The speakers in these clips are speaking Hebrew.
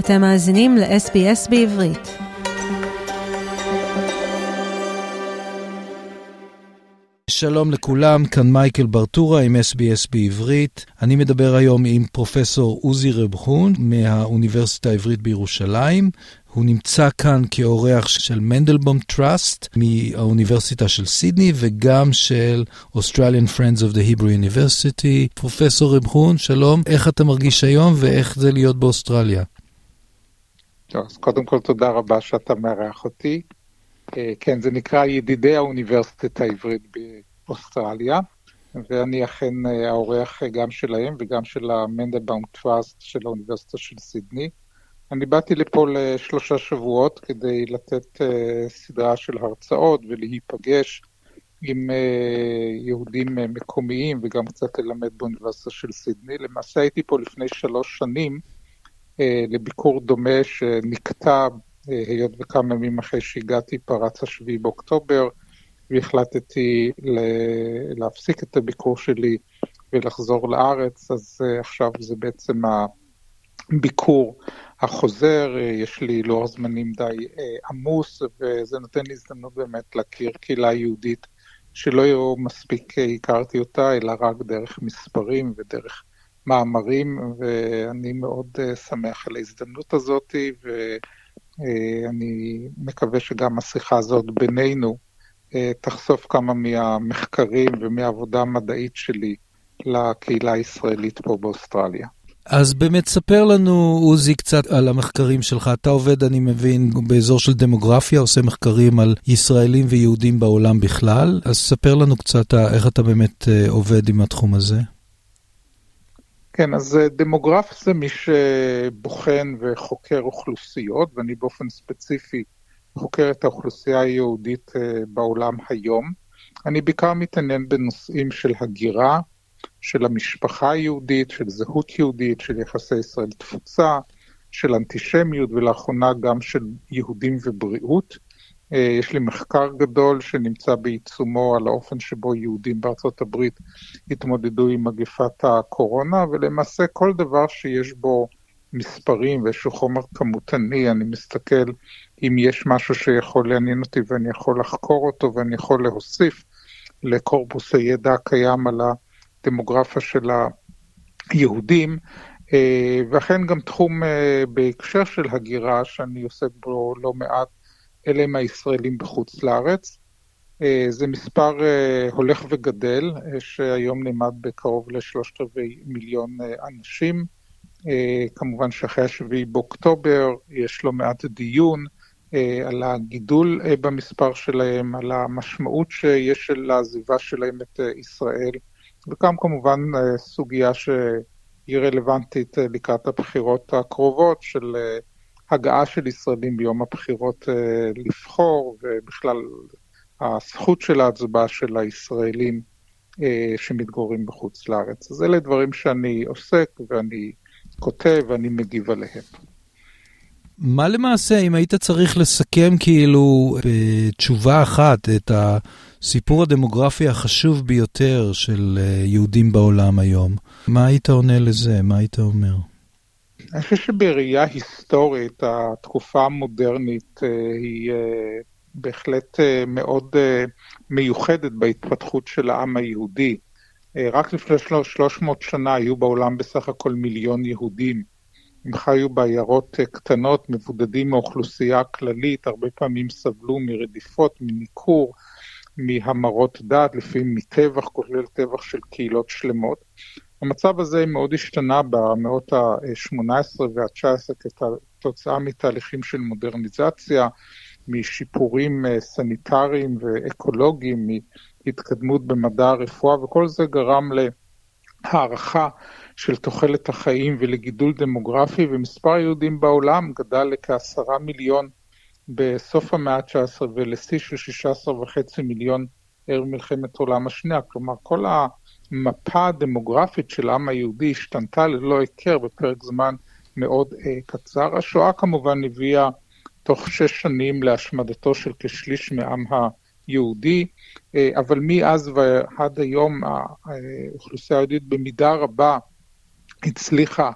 אתם מאזינים ל-SBS בעברית. שלום לכולם, כאן מייקל ברטורה עם SBS בעברית. אני מדבר היום עם פרופסור עוזי רבחון מהאוניברסיטה העברית בירושלים. הוא נמצא כאן כאורח של מנדלבום טראסט מהאוניברסיטה של סידני וגם של Australian Friends of the Hebrew University. פרופסור רבחון, שלום. איך אתה מרגיש היום ואיך זה להיות באוסטרליה? טוב, אז קודם כל תודה רבה שאתה מארח אותי. כן, זה נקרא ידידי האוניברסיטה העברית באוסטרליה, ואני אכן האורח גם שלהם וגם של המנדלבום טראסט של האוניברסיטה של סידני. אני באתי לפה ל3 שבועות כדי לתת סדרה של הרצאות ולהיפגש עם יהודים מקומיים וגם קצת ללמד באוניברסיטה של סידני. למעשה הייתי פה לפני 3 שנים לביקור דומה שנקטע היות וכמה ימים אחרי שהגעתי פרץ 7 באוקטובר, והחלטתי להפסיק את הביקור שלי ולחזור לארץ, אז עכשיו זה בעצם הביקור החוזר, יש לי לוח זמנים די עמוס, וזה נותן לי הזדמנות באמת להכיר קהילה יהודית שלא מספיק הכרתי אותה, אלא רק דרך מספרים ודרך מאמרים, ואני מאוד שמח על ההזדמנות הזאת, אני מקווה שגם השיחה הזאת בינינו תחשוף כמה מהמחקרים ומהעבודה המדעית שלי לקהילה הישראלית פה באוסטרליה. אז באמת ספר לנו, עוזי, קצת על המחקרים שלך. אתה עובד, אני מבין, באזור של דמוגרפיה, עושה מחקרים על ישראלים ויהודים בעולם בכלל. אז ספר לנו קצת איך אתה באמת עובד עם התחום הזה. כן, אז דמוגרף זה מי שבוחן וחוקר אוכלוסיות, ואני באופן ספציפי חוקר את האוכלוסייה היהודית בעולם היום. אני בעיקר מתעניין בנושאים של הגירה, של המשפחה היהודית, של זהות יהודית, של יחסי ישראל תפוצה, של אנטישמיות, ולאחרונה גם של יהודים ובריאות. יש לי מחקר גדול שנמצא בעיצומו על האופן שבו יהודים בארצות הברית התמודדו עם מגפת הקורונה, ולמעשה כל דבר שיש בו מספרים ואיזשהו חומר כמותני, אני מסתכל אם יש משהו שיכול לעניין אותי ואני יכול לחקור אותו ואני יכול להוסיף לקורפוס הידע הקיים על הדמוגרפיה של היהודים, ואכן גם תחום בהקשר של הגירה שאני עוסק בו לא מעט, אלה הם הישראלים בחוץ לארץ. זה מספר הולך וגדל, שהיום נאמד בקרוב ל3/4 מיליון אנשים. כמובן שאחרי 7 באוקטובר יש לא מעט דיון על הגידול במספר שלהם, על המשמעות שיש לעזיבה שלהם את ישראל, וגם כמובן סוגיה שהיא רלוונטית לקראת הבחירות הקרובות של הגעה של ישראלים ביום הבחירות לבחור, ובכלל הזכות של ההצבעה של הישראלים שמתגוררים בחוץ לארץ. אז אלה דברים שאני עוסק ואני כותב ואני מגיב עליהם. מה למעשה, אם היית צריך לסכם כאילו בתשובה אחת את הסיפור הדמוגרפי החשוב ביותר של יהודים בעולם היום, מה היית עונה לזה? מה היית אומר? אני חושב שבראייה היסטורית, התקופה המודרנית היא בהחלט מאוד מיוחדת בהתפתחות של העם היהודי. רק לפני 300 שנה היו בעולם בסך הכל 1,000,000 יהודים. הם חיו בעיירות קטנות, מבודדים מאוכלוסייה כללית, הרבה פעמים סבלו מרדיפות, מניקור, מהמרות דת, לפעמים מטבח, כולל טבח של קהילות שלמות. המצב הזה מאוד השתנה במאות ה-18 וה-19 כתוצאה מתהליכים של מודרניזציה, משיפורים סניטריים ואקולוגיים, מהתקדמות במדע הרפואה, וכל זה גרם להערכה של תוחלת החיים ולגידול דמוגרפי, ומספר היהודים בעולם גדל לכ10 מיליון בסוף המאה ה-19 ולשיא של 16.5 מיליון ערב מלחמת העולם השנייה. כלומר, כל המפה הדמוגרפית של העם היהודי השתנתה ללא הכר בפרק זמן מאוד קצר. השואה כמובן הביאה תוך 6 שנים להשמדתו של כשליש מעם היהודי, אבל מאז ועד היום האוכלוסייה היהודית במידה רבה הצליחה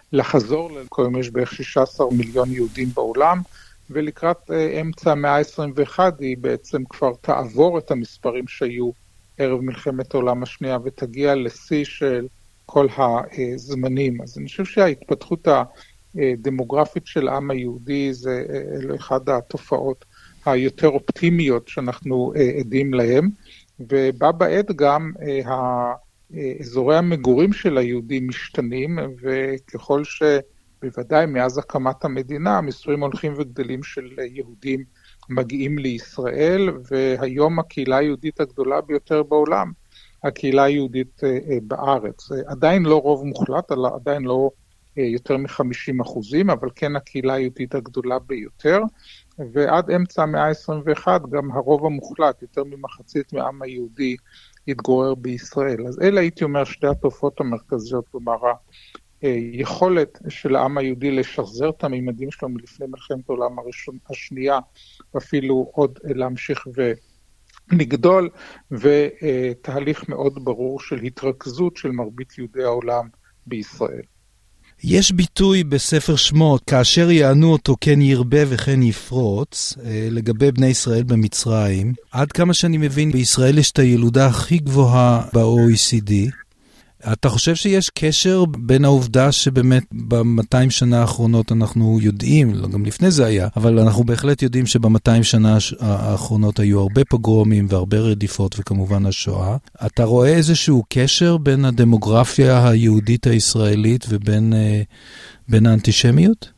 לחזור, כיום יש בערך 16 מיליון יהודים בעולם, ולקראת אמצע המאה ה-21 היא בעצם כבר תעבור את המספרים שהיו ערב מלחמת העולם השנייה, ותגיע לשיא של כל הזמנים. אז אני חושב שההתפתחות הדמוגרפית של העם היהודי זה אחד התופעות היותר אופטימיות שאנחנו עדים להם, ובה בעת גם אזורי המגורים של היהודים משתנים, וככל שבוודאי מאז הקמת המדינה, מספרים הולכים וגדלים של יהודים מגיעים לישראל, והיום הקהילה היהודית הגדולה ביותר בעולם, הקהילה היהודית בארץ. עדיין לא רוב מוחלט, עדיין לא יותר מ-50%, אבל כן הקהילה היהודית הגדולה ביותר, ועד אמצע המאה ה-21 גם הרוב המוחלט, יותר ממחצית מהעם היהודי, התגורר בישראל. אז אלה הייתי אומר שתי התופעות המרכזיות, כלומר היכולת של העם היהודי לשחזר את הממדים שלו מלפני מלחמת העולם השנייה, ואפילו עוד להמשיך ולגדול, ותהליך מאוד ברור של התרכזות של מרבית יהודי העולם בישראל. יש ביטוי בספר שמות, כאשר יענו אותו כן ירבה וכן יפרוץ, לגבי בני ישראל במצרים. עד כמה שאני מבין, בישראל יש את הילודה הכי גבוהה ב-OECD. אתה חושב שיש קשר בין העובדה שבאמת ב-200 שנה האחרונות אנחנו יודעים, גם לפני זה היה, אבל אנחנו בהחלט יודעים שב-200 שנה האחרונות היו הרבה פוגרומים והרבה רדיפות וכמובן השואה. אתה רואה איזשהו קשר בין הדמוגרפיה היהודית הישראלית ובין האנטישמיות?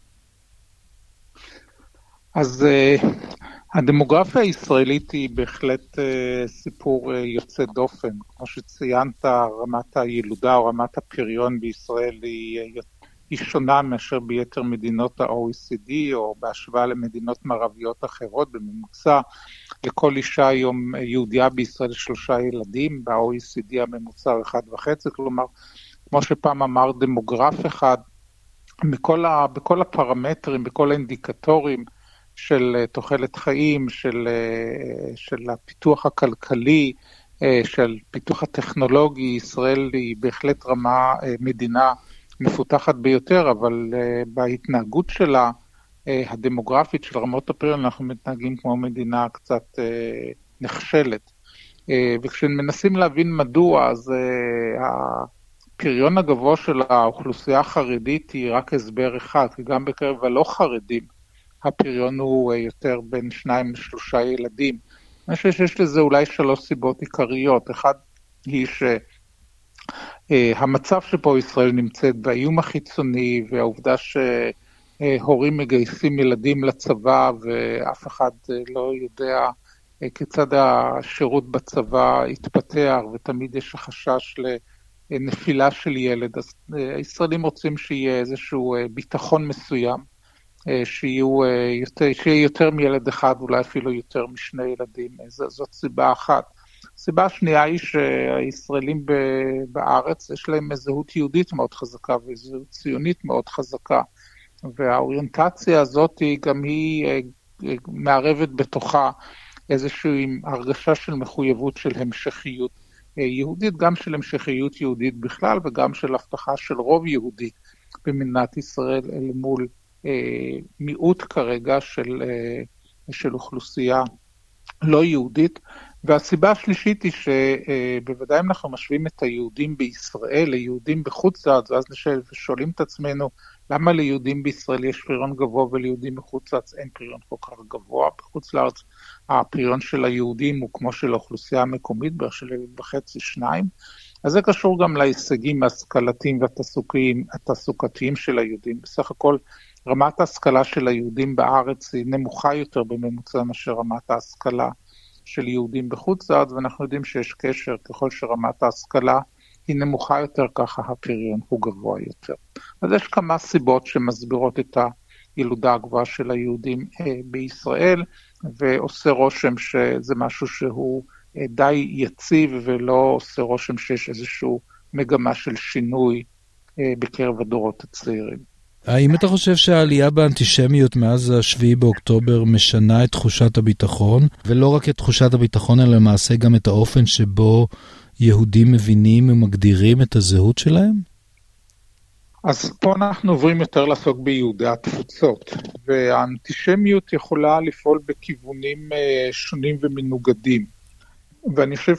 אז הדמוגרפיה הישראלית היא בהחלט סיפור יוצא דופן. כמו שציינת, רמת הילודה או רמת הפריון בישראל היא שונה מאשר ביתר מדינות ה-OECD, או בהשוואה למדינות מערביות אחרות. בממוצע, לכל אישה היום יהודיה בישראל 3 ילדים, ב-OECD הממוצע 1.5, כלומר, כמו שפעם אמר דמוגרף אחד, בכל הפרמטרים, בכל האינדיקטורים, של תוחלת חיים, של הפיתוח הכלכלי, של פיתוח הטכנולוגי, ישראל היא בהחלט מדינה מפותחת ביותר, אבל בהתנהגות שלה, הדמוגרפית של רמות הפריון, אנחנו מתנהגים כמו מדינה קצת נכשלת. וכשמנסים להבין מדוע, אז הפריון הגבוה של האוכלוסייה החרדית היא רק הסבר אחד, כי גם בקרב הלא חרדים, הפריון הוא יותר בין 2-3 ילדים. אני חושב שיש לזה אולי 3 סיבות עיקריות. אחד היא שהמצב שפה ישראל נמצאת באיום החיצוני, והעובדה שהורים מגייסים ילדים לצבא, ואף אחד לא יודע כיצד השירות בצבא יתפתח, ותמיד יש חשש לנפילה של ילד. אז הישראלים רוצים שיהיה איזשהו ביטחון מסוים, שיהיה יותר מילד אחד, אולי אפילו יותר מ2 ילדים. זאת סיבה אחת. סיבה שנייה היא שהישראלים בארץ, יש להם זהות יהודית מאוד חזקה, וזהות ציונית מאוד חזקה, והאוריינטציה הזאת גם היא מערבת בתוכה איזושהי הרגשה של מחויבות של המשכיות יהודית, גם של המשכיות יהודית בכלל, וגם של הבטחה של רוב יהודי במדינת ישראל אל מול מיעוט כרגע של אוכלוסייה לא יהודית. והסיבה השלישית היא שבוודאי אם אנחנו משווים את היהודים בישראל ליהודים בחוץ לארץ, ואז שואלים את עצמנו למה ליהודים בישראל יש פריון גבוה וליהודים בחוץ לארץ אין פריון כל כך גבוה. בחוץ לארץ הפריון של היהודים הוא כמו של האוכלוסייה המקומית, בערך של 1.5-2. אז זה קשור גם להישגים ההשכלתיים והתעסוקתיים של היהודים. בסך הכל רמת ההשכלה של היהודים בארץ היא נמוכה יותר בממוצע מאשר רמת ההשכלה של יהודים בחוץ לארץ, ואנחנו יודעים שיש קשר, ככל שרמת ההשכלה היא נמוכה יותר, ככה הפריון הוא גבוה יותר. אז יש כמה סיבות שמסבירות את הילודה הגבוהה של היהודים בישראל, ועושה רושם שזה משהו שהוא די יציב, ולא עושה רושם שיש איזשהו מגמה של שינוי בקרב הדורות הצעירים. האם אתה חושב שהעלייה באנטישמיות מאז 7 באוקטובר משנה את תחושת הביטחון, ולא רק את תחושת הביטחון, אלא למעשה גם את האופן שבו יהודים מבינים ומגדירים את הזהות שלהם? אז פה אנחנו עוברים יותר לעסוק ביהודי התפוצות, והאנטישמיות יכולה לפעול בכיוונים שונים ומנוגדים. ואני חושב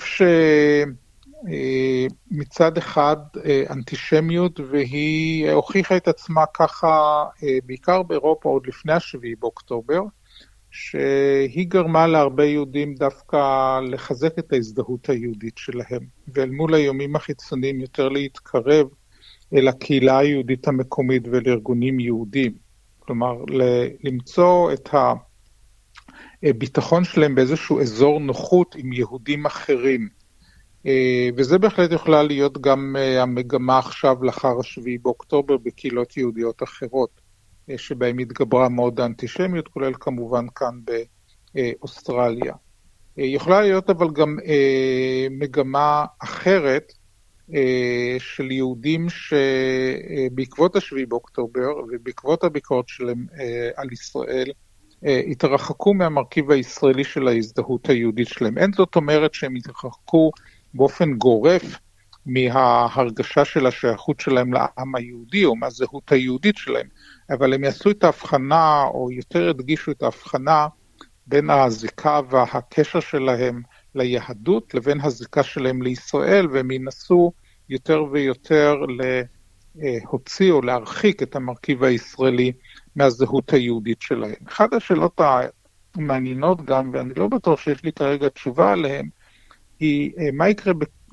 שמצד אחד אנטישמיות, והיא הוכיחה את עצמה ככה בעיקר באירופה עוד לפני 7 באוקטובר, שהיא גרמה להרבה יהודים דווקא לחזק את ההזדהות היהודית שלהם, ואל מול האיומים החיצוניים יותר להתקרב אל הקהילה היהודית המקומית ולארגונים יהודים. כלומר, למצוא את הביטחון שלהם באיזשהו אזור נוחות עם יהודים אחרים. וזה בהחלט יכולה להיות גם המגמה עכשיו לאחר 7 באוקטובר בקהילות יהודיות אחרות, שבהם התגברה מאוד האנטישמיות, כולל כמובן כאן באוסטרליה. יכולה להיות אבל גם מגמה אחרת, של יהודים שבעקבות 7 באוקטובר ובעקבות הביקורת שלהם על ישראל, התרחקו מהמרכיב הישראלי של ההזדהות היהודית שלהם. אין זאת אומרת שהם התרחקו באופן גורף מההרגשה של השייכות שלהם לעם היהודי או מהזהות היהודית שלהם, אבל הם יעשו את ההבחנה, או יותר הדגישו את ההבחנה, בין הזיקה והקשר שלהם ליהדות לבין הזיקה שלהם לישראל, והם ינסו יותר ויותר להוציא או להרחיק את המרכיב הישראלי מהזהות היהודית שלהם. אחת השאלות המעניינות גם, ואני לא בטוח שיש לי כרגע תשובה עליהן, היא מה יקרה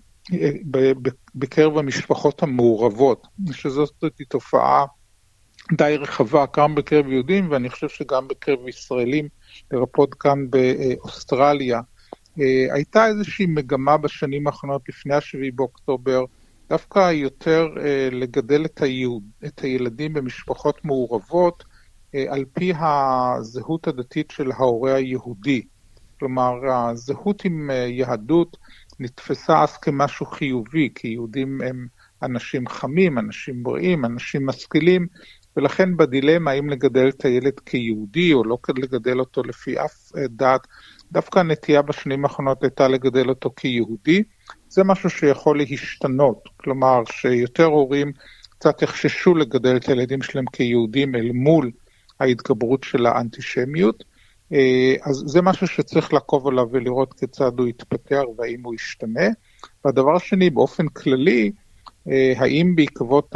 בקרב המשפחות המעורבות, שזאת תופעה די רחבה, גם בקרב יהודים, ואני חושב שגם בקרב ישראלים, לרבות כאן באוסטרליה. הייתה איזושהי מגמה בשנים האחרונות לפני 7 באוקטובר, דווקא יותר לגדל את הילדים במשפחות מעורבות, על פי הזהות הדתית של ההורה היהודי. כלומר, הזהות עם יהדות נתפסה אז כמשהו חיובי, כי יהודים הם אנשים חמים, אנשים בריאים, אנשים משכילים, ולכן בדילמה האם לגדל את הילד כיהודי או לא לגדל אותו לפי אף דת, דווקא הנטייה בשנים האחרונות הייתה לגדל אותו כיהודי. זה משהו שיכול להשתנות, כלומר שיותר הורים קצת יחששו לגדל את הילדים שלהם כיהודים אל מול ההתגברות של האנטישמיות. אז זה משהו שצריך לעקוב עליו ולראות כיצד הוא יתפתח והאם הוא ישתנה. והדבר השני, באופן כללי, האם בעקבות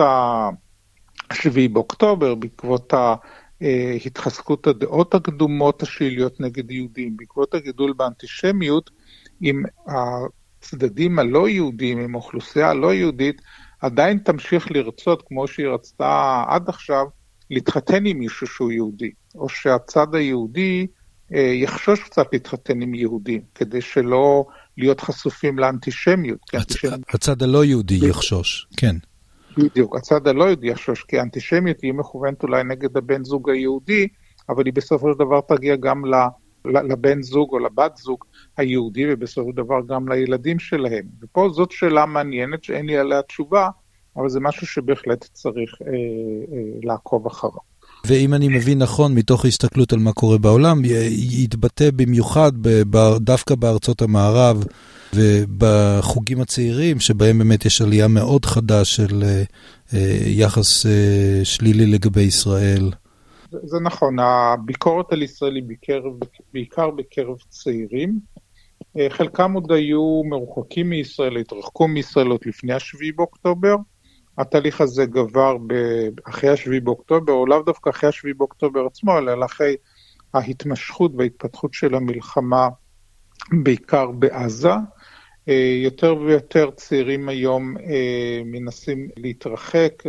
7 באוקטובר, בעקבות התחזקות הדעות הקדומות השליליות נגד יהודים, בעקבות הגידול באנטישמיות, עם הצדדים הלא יהודים, עם האוכלוסייה הלא יהודית, עדיין תמשיך לרצות, כמו שהיא רצתה עד עכשיו, להתחתן עם מישהו שהוא יהודי, או שהצד היהודי יחשוש קצת להתחתן עם יהודים, כדי שלא להיות חשופים לאנטישמיות. הצד הלא יהודי יחשוש, כן. בדיוק, הצד הלא יהודי יחשוש, כי האנטישמיות היא מכוונת אולי נגד הבן זוג היהודי, אבל היא בסופו של דבר תגיע גם לבן זוג או לבת זוג היהודי, ובסופו של דבר גם לילדים שלהם. ופה זאת שאלה מעניינת שאין לי עליה תשובה, אבל זה משהו שבהחלט צריך לעקוב אחריו. ואם אני מבין נכון, מתוך הסתכלות על מה קורה בעולם, יתבטא במיוחד דווקא בארצות המערב, ובחוגים הצעירים, שבהם באמת יש עלייה מאוד חדה של יחס שלילי לגבי ישראל. זה נכון, הביקורת על ישראל היא בעיקר בקרב צעירים. חלקם עוד היו מרוחקים מישראל, התרחקו מישראל עוד לפני 7 באוקטובר. התהליך הזה גבר אחרי 7 באוקטובר, או לאו דווקא אחרי 7 באוקטובר עצמו, אלא אחרי ההתמשכות וההתפתחות של המלחמה, בעיקר בעזה. יותר ויותר צעירים היום מנסים להתרחק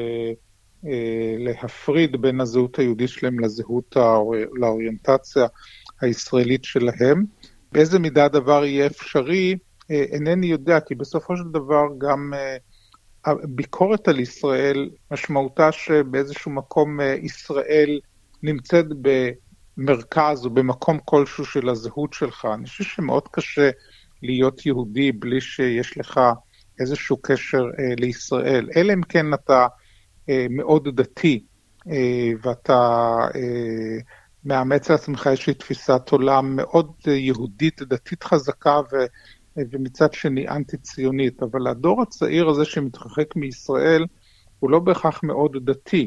ולהפריד בין הזהות היהודית שלהם לזהות לאוריינטציה הישראלית שלהם. באיזה מידה הדבר יהיה אפשרי, אינני יודע, כי בסופו של דבר גם הביקורת על ישראל, משמעותה שבאיזשהו מקום ישראל נמצאת במרכז או במקום כלשהו של הזהות שלך. אני חושב שמאוד קשה להיות יהודי בלי שיש לך איזשהו קשר לישראל. אלא אם כן אתה מאוד דתי, ואתה מאמץ לעצמך איזושהי תפיסת עולם מאוד יהודית, דתית חזקה ומצד שני אנטי-ציונית. אבל הדור הצעיר הזה שמתרחק מישראל, הוא לא בהכרח מאוד דתי.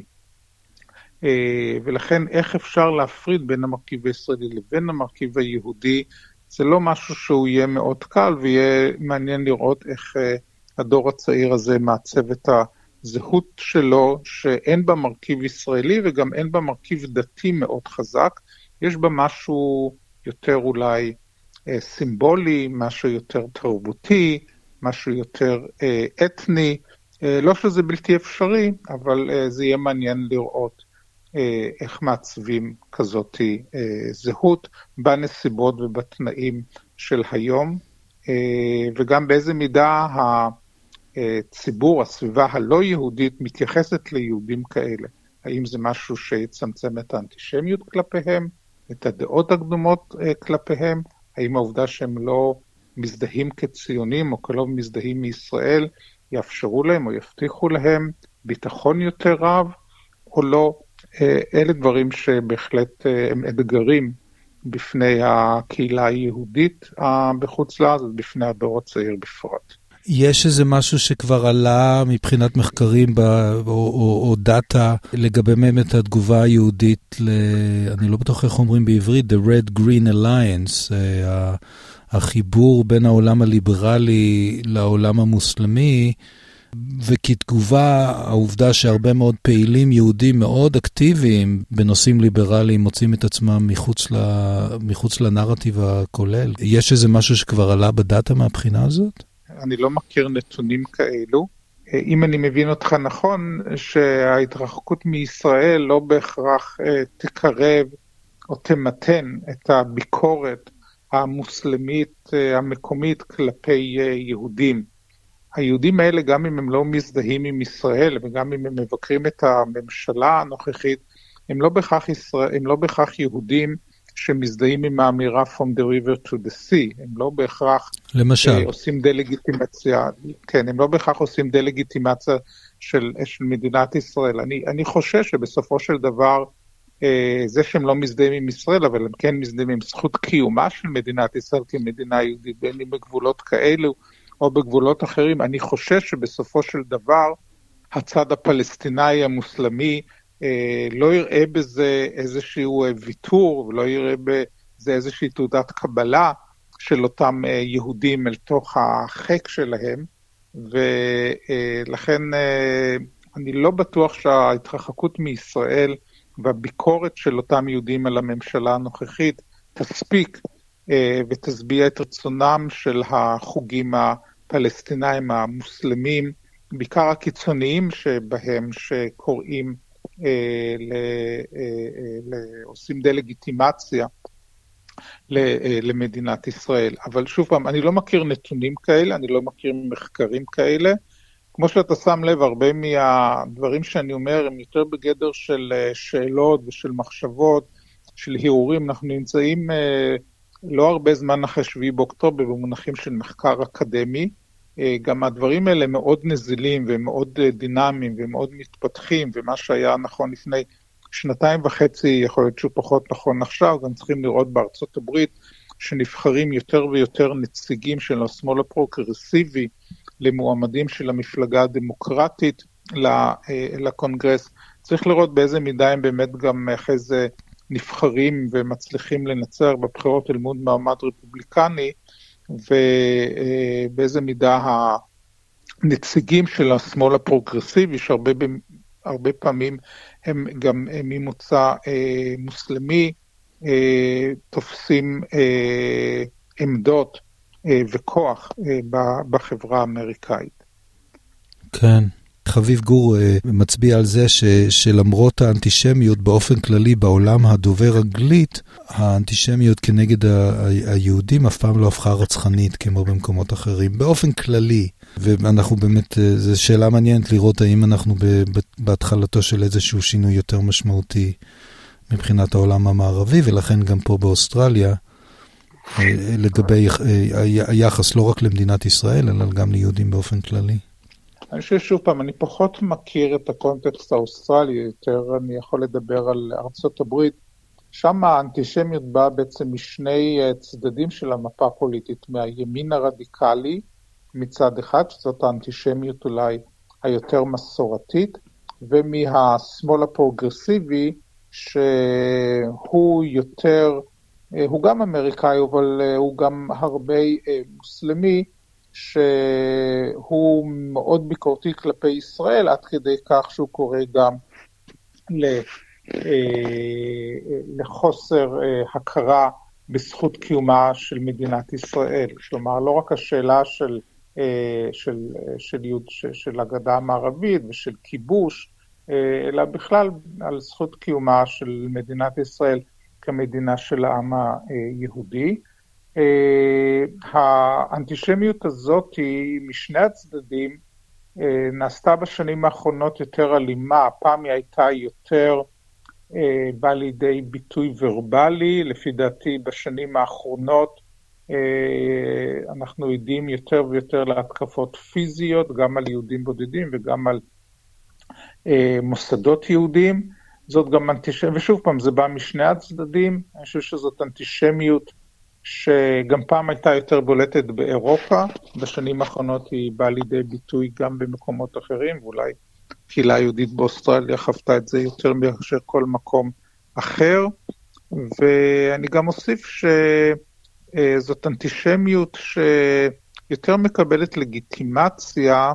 ולכן איך אפשר להפריד בין המרכיב הישראלי לבין המרכיב היהודי, זה לא משהו שהוא יהיה מאוד קל, ויהיה מעניין לראות איך הדור הצעיר הזה מעצב את הזהות שלו, שאין בה מרכיב ישראלי וגם אין בה מרכיב דתי מאוד חזק, יש בה משהו יותר אולי סימבולי, משהו יותר תרבותי, משהו יותר אתני, לא שזה בלתי אפשרי, אבל זה יהיה מעניין לראות איך מעצבים כזאת זהות בנסיבות ובתנאים של היום, וגם באיזה מידה הציבור, הסביבה הלא יהודית מתייחסת ליהודים כאלה. האם זה משהו שיצמצם את האנטישמיות כלפיהם, את הדעות הקדומות כלפיהם, האם העובדה שהם לא מזדהים כציונים או כלא מזדהים מישראל, יאפשרו להם או יבטיחו להם ביטחון יותר רב או לא. אלה דברים שבהחלט הם אתגרים בפני הקהילה היהודית בחוץ לארץ ובפני הדור הצעיר בפרט. יש איזה משהו שכבר עלה מבחינת מחקרים או דאטה לגבי באמת התגובה היהודית, אני לא בטוח איך אומרים בעברית, The Red Green Alliance, החיבור בין העולם הליברלי לעולם המוסלמי, וכתגובה העובדה שהרבה מאוד פעילים יהודים מאוד אקטיביים בנושאים ליברליים מוצאים את עצמם מחוץ לנרטיב הכולל. יש איזה משהו שכבר עלה בדאטה מהבחינה הזאת? אני לא מכיר נתונים כאלו. אם אני מבין אותך נכון, שההתרחקות מישראל לא בהכרח תקרב או תמתן את הביקורת המוסלמית המקומית כלפי יהודים. היהודים האלה, גם אם הם לא מזדהים עם ישראל, וגם אם הם מבקרים את הממשלה הנוכחית, הם לא בהכרח יהודים שמזדהים עם האמירה From the river to the sea. הם לא בהכרח עושים דלגיטימציה. כן, הם לא בהכרח עושים דלגיטימציה של מדינת ישראל. אני חושש שבסופו של דבר, זה שהם לא מזדהים עם ישראל, אבל הם כן מזדהים עם זכות קיומה של מדינת ישראל כמדינה יהודית, בין אם בגבולות כאלו, או בגבולות אחרים. אני חושש שבסופו של דבר, הצד הפלסטיני המוסלמי לא יראה בזה איזשהו ויתור, ולא יראה בזה איזושהי תעודת קבלה של אותם יהודים אל תוך החק שלהם, ולכן אני לא בטוח שההתרחקות מישראל והביקורת של אותם יהודים על הממשלה הנוכחית תספיק ותסביע את רצונם של החוגים הפלסטינאים המוסלמים, בעיקר הקיצוניים שבהם שקוראים, עושים דלגיטימציה למדינת ישראל. אבל שוב פעם, אני לא מכיר נתונים כאלה, אני לא מכיר מחקרים כאלה. כמו שאתה שם לב, הרבה מהדברים שאני אומר הם יותר בגדר של שאלות ושל מחשבות, של הירורים. אנחנו נמצאים לא הרבה זמן אחרי 7 באוקטובר במונחים של מחקר אקדמי. גם הדברים האלה מאוד נזילים ומאוד דינמיים ומאוד מתפתחים, ומה שהיה נכון לפני 2.5 יכול להיות שהוא פחות נכון עכשיו. גם צריכים לראות בארצות הברית שנבחרים יותר ויותר נציגים של השמאל הפרוגרסיבי למועמדים של המפלגה הדמוקרטית לקונגרס. צריך לראות באיזה מידה הם באמת גם אחרי זה נבחרים ומצליחים לנצח בבחירות אל מול מעמד רפובליקני, ובאיזה מידה הנציגים של השמאל הפרוגרסיבי, שהרבה פעמים הם גם ממוצא מוסלמי, תופסים עמדות וכוח בחברה האמריקאית. כן. חביב גור מצביע על זה שלמרות האנטישמיות באופן כללי בעולם הדובר אנגלית, האנטישמיות כנגד היהודים אף פעם לא הפכה רצחנית כמו במקומות אחרים, באופן כללי. ואנחנו באמת, זו שאלה מעניינת לראות האם אנחנו בהתחלתו של איזשהו שינוי יותר משמעותי מבחינת העולם המערבי, ולכן גם פה באוסטרליה, לגבי היחס לא רק למדינת ישראל, אלא גם ליהודים באופן כללי. אני חושב שוב פעם, אני פחות מכיר את הקונטקסט האוסטרלי, יותר אני יכול לדבר על ארצות הברית. שם האנטישמיות באה בעצם משני צדדים של המפה הפוליטית, מהימין הרדיקלי מצד אחד, שזאת האנטישמיות אולי היותר מסורתית, ומהשמאל הפרוגרסיבי, שהוא יותר, הוא גם אמריקאי, אבל הוא גם הרבה מוסלמי, שהוא מאוד ביקורתי כלפי ישראל, עד כדי כך שהוא קורא גם לחוסר הכרה בזכות קיומה של מדינת ישראל. כלומר, לא רק השאלה של הגדה המערבית ושל כיבוש, אלא בכלל על זכות קיומה של מדינת ישראל כמדינה של העם היהודי. האנטישמיות הזאת היא משני הצדדים, נעשתה בשנים האחרונות יותר אלימה, פעם היא הייתה יותר באה לידי ביטוי ורבלי, לפי דעתי בשנים האחרונות אנחנו עדים יותר ויותר להתקפות פיזיות, גם על יהודים בודדים וגם על מוסדות יהודים. זאת גם אנטישמיות, ושוב פעם זה בא משני הצדדים, אני חושב שזאת אנטישמיות שגם פעם הייתה יותר בולטת באירופה, בשנים האחרונות היא באה לידי ביטוי גם במקומות אחרים, ואולי קהילה היהודית באוסטרליה חוותה את זה יותר מאשר כל מקום אחר, ואני גם אוסיף שזאת אנטישמיות שיותר מקבלת לגיטימציה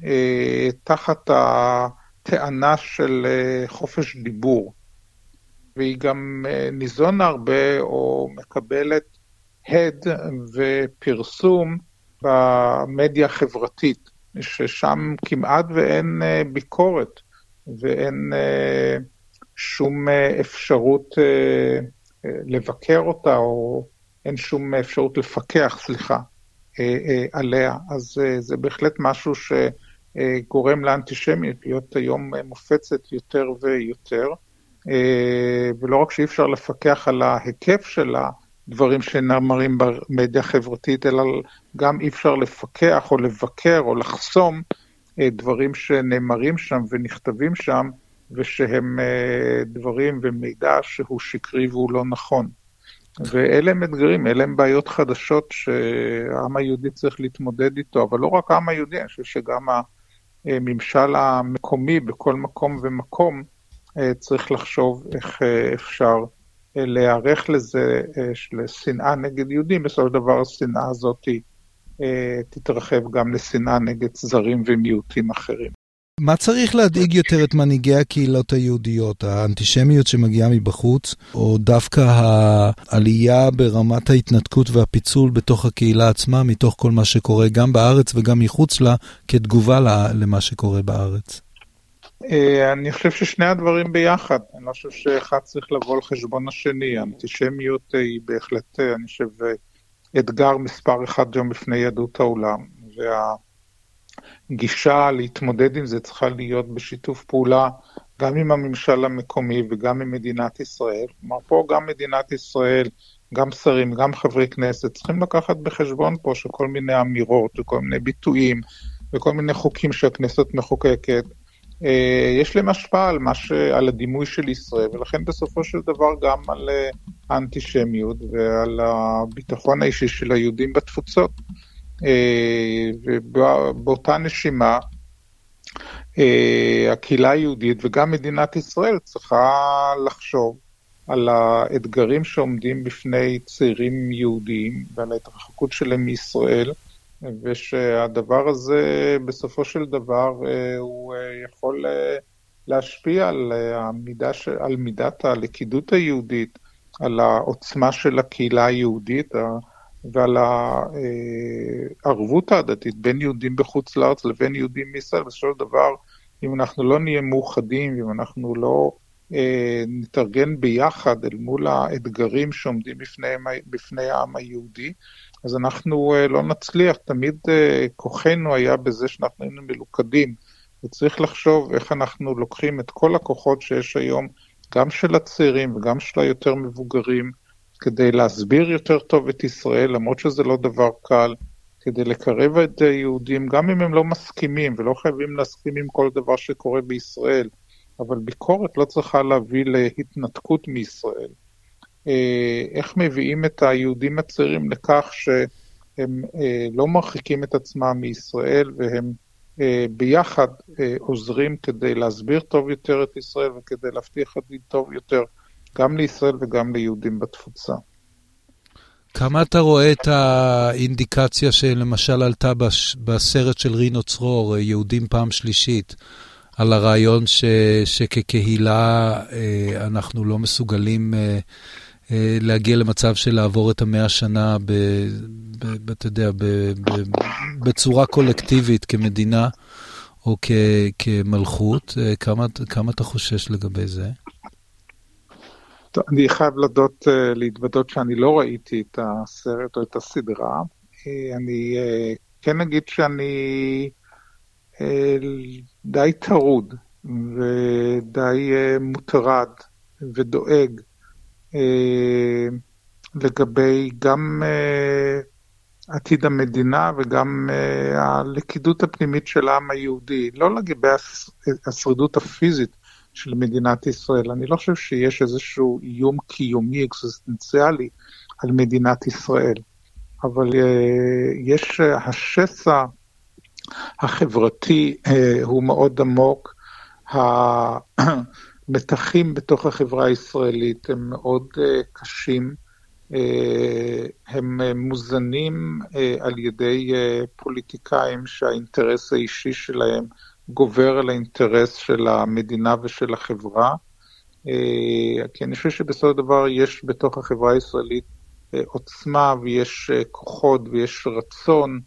תחת הטענה של חופש דיבור, והיא גם ניזונה הרבה או מקבלת הד ופרסום במדיה החברתית, ששם כמעט ואין ביקורת ואין שום אפשרות לבקר אותה, או אין שום אפשרות לפקח, עליה. אז זה בהחלט משהו שגורם לאנטישמיות להיות היום מופצת יותר ויותר, ולא רק שאי אפשר לפקח על ההיקף שלה, דברים שנאמרים במדיה החברתית, אלא גם אי אפשר לפקח או לבקר או לחסום דברים שנאמרים שם ונכתבים שם, ושהם דברים ומידע שהוא שקרי והוא לא נכון. ואלה הם אתגרים, אלה הם בעיות חדשות שהעם היהודי צריך להתמודד איתו, אבל לא רק העם היהודי, אני חושב שגם הממשל המקומי בכל מקום ומקום צריך לחשוב איך אפשר להיערך לזה, לשנאה נגד יהודים. בסופו של דבר השנאה הזאת תתרחב גם לשנאה נגד זרים ומיעוטים אחרים. מה צריך להדאיג יותר את מנהיגי הקהילות היהודיות? האנטישמיות שמגיעה מבחוץ, או דווקא העלייה ברמת ההתנתקות והפיצול בתוך הקהילה עצמה, מתוך כל מה שקורה גם בארץ וגם מחוץ לה, כתגובה למה שקורה בארץ? אני חושב ששני הדברים ביחד. אני לא חושב שאחד צריך לבוא על חשבון השני. האנטישמיות היא בהחלט, אני חושב, אתגר מספר אחד גם בפני יהדות העולם, והגישה להתמודד עם זה צריכה להיות בשיתוף פעולה גם עם הממשל המקומי וגם עם מדינת ישראל. כלומר, פה גם מדינת ישראל, גם שרים, גם חברי כנסת, צריכים לקחת בחשבון פה שכל מיני אמירות וכל מיני ביטויים וכל מיני חוקים שהכנסת מחוקקת, יש להם השפעה על הדימוי של ישראל, ולכן בסופו של דבר גם על האנטישמיות ועל הביטחון האישי של היהודים בתפוצות. ובאותה נשימה, הקהילה היהודית וגם מדינת ישראל צריכה לחשוב על האתגרים שעומדים בפני צעירים יהודים ועל ההתרחקות שלהם מישראל, ושהדבר הזה בסופו של דבר הוא יכול להשפיע על מידת הלכידות היהודית, על העוצמה של הקהילה היהודית ועל הערבות העדתית בין יהודים בחוץ לארץ לבין יהודים מישראל. בסופו של דבר, אם אנחנו לא נהיה מאוחדים, אם אנחנו לא נתארגן ביחד אל מול האתגרים שעומדים בפני העם היהודי, אז אנחנו לא נצליח. תמיד כוחנו היה בזה שאנחנו היינו מלוכדים, וצריך לחשוב איך אנחנו לוקחים את כל הכוחות שיש היום, גם של הצעירים וגם של היותר מבוגרים, כדי להסביר יותר טוב את ישראל, למרות שזה לא דבר קל, כדי לקרב את היהודים, גם אם הם לא מסכימים, ולא חייבים להסכים עם כל דבר שקורה בישראל, אבל ביקורת לא צריכה להביא להתנתקות מישראל. איך מביאים את היהודים הצעירים לכך שהם לא מרחיקים את עצמם מישראל, והם ביחד עוזרים כדי להסביר טוב יותר את ישראל וכדי להבטיח עתיד טוב יותר גם לישראל וגם ליהודים בתפוצה. כמה אתה רואה את האינדיקציה שלמשל עלתה בסרט של רינו צרור, יהודים פעם שלישית, על הרעיון שכקהילה אנחנו לא מסוגלים להגיע למצב של לעבור את 100 שנה אתה יודע, בצורה קולקטיבית כמדינה או כמלכות? כמה אתה חושש לגבי זה? אני חייב להתוודות שאני לא ראיתי את הסרט או את הסדרה. אני כן אגיד שאני די טרוד ודי מוטרד ודואג לגבי גם עתיד המדינה וגם הלכידות הפנימית של העם היהודי, לא לגבי השרידות הפיזית של מדינת ישראל. אני לא חושב שיש איזשהו איום קיומי אקזיסטנציאלי על מדינת ישראל, אבל יש השסע החברתי הוא מאוד עמוק, המתחים בתוך החברה הישראלית הם מאוד קשים, הם מוזנים על ידי פוליטיקאים שהאינטרס האישי שלהם גובר על האינטרס של המדינה ושל החברה, כי אני חושב שבסופו של דבר יש בתוך החברה הישראלית עוצמה ויש כוחות ויש רצון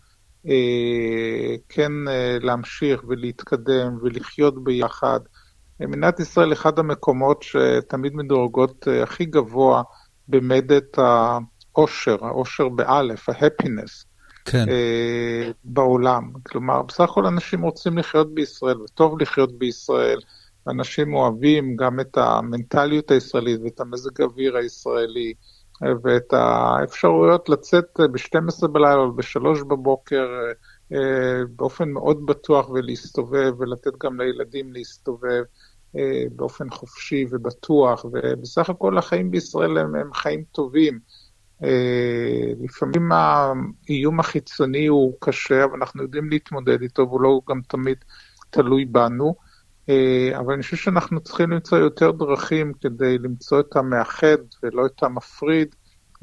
כן להמשיך ולהתקדם ולחיות ביחד. מדינת ישראל אחד המקומות שתמיד מדורגות הכי גבוה במדת העושר באלף, ההפינס, כן. בעולם. כלומר, בסך הכל אנשים רוצים לחיות בישראל, וטוב לחיות בישראל, אנשים אוהבים גם את המנטליות הישראלית, ואת המזג האוויר הישראלי, ואת האפשרויות לצאת ב-12 בלילה או ב-3 בבוקר, באופן מאוד בטוח ולהסתובב, ולתת גם לילדים להסתובב, באופן חופשי ובטוח, ובסך הכל החיים בישראל הם חיים טובים. לפעמים האיום החיצוני הוא קשה, אבל אנחנו יודעים להתמודד איתו, והוא לא גם תמיד תלוי בנו, אבל אני חושב שאנחנו צריכים למצוא יותר דרכים כדי למצוא את המאחד ולא את המפריד,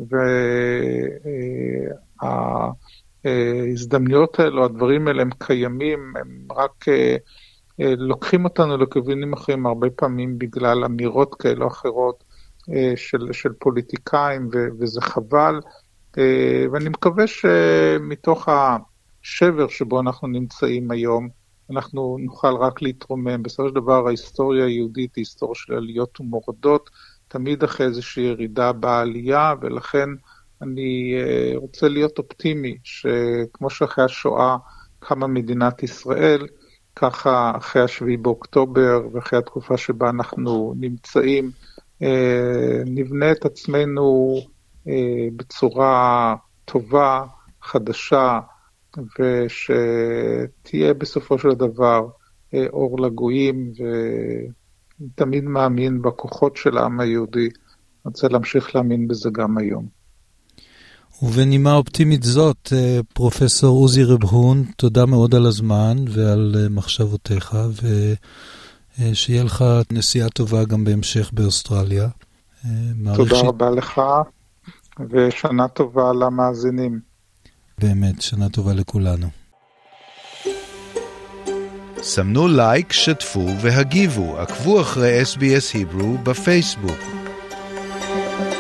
וההזדמנויות האלו, הדברים האלה הם קיימים, הם רק לוקחים אותנו לכיוונים אחרים הרבה פעמים בגלל אמירות כאלה או אחרות של פוליטיקאים, וזה חבל, ואני מקווה שמתוך השבר שבו אנחנו נמצאים היום, אנחנו נוכל רק להתרומם. בסופו של דבר ההיסטוריה היהודית היא היסטוריה של עליות ומורדות, תמיד אחרי איזושהי ירידה בעלייה, ולכן אני רוצה להיות אופטימי, שכמו שאחרי השואה קמה מדינת ישראל, ככה אחרי השביעי באוקטובר ואחרי התקופה שבה אנחנו נמצאים, נבנה את עצמנו בצורה טובה, חדשה, ושתהיה בסופו של דבר אור לגויים, ותמיד מאמין בכוחות של העם היהודי. אני רוצה להמשיך להאמין בזה גם היום. ובנימה אופטימית זאת, פרופסור עוזי רב-הון, תודה מאוד על הזמן ועל מחשבותיך, ושיהיה לך נסיעה טובה גם בהמשך באוסטרליה. תודה רבה לך, ושנה טובה למאזינים. באמת, שנה טובה לכולנו. סמנו לייק, שתפו והגיבו. עקבו אחרי SBS היברו בפייסבוק.